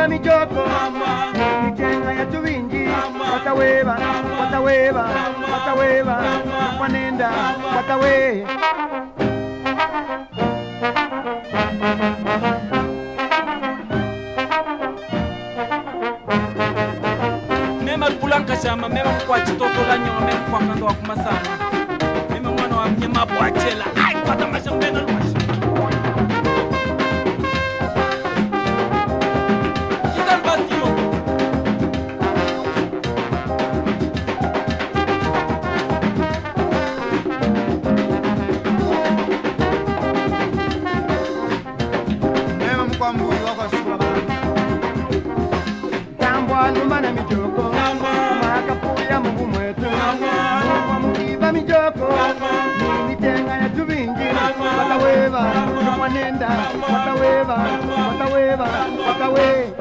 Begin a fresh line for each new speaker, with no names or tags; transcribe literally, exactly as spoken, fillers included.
mijoko Mitenga ya tuwingi Wataweba, wataweba, wataweba Wanenda, watawe
Mema kulanka shama, mema kwa chitoto la nyoma, mema kwa kando wa kumasana Mema mwana wa mnyema buachela Ay, kwa tamasha mbena lumashi
Numana mijoko Makapuya mungu mwetu Mwa mukiba mijoko Mitenga ya tubingi Wataweba, wanenda Wataweba, wataweba, watawe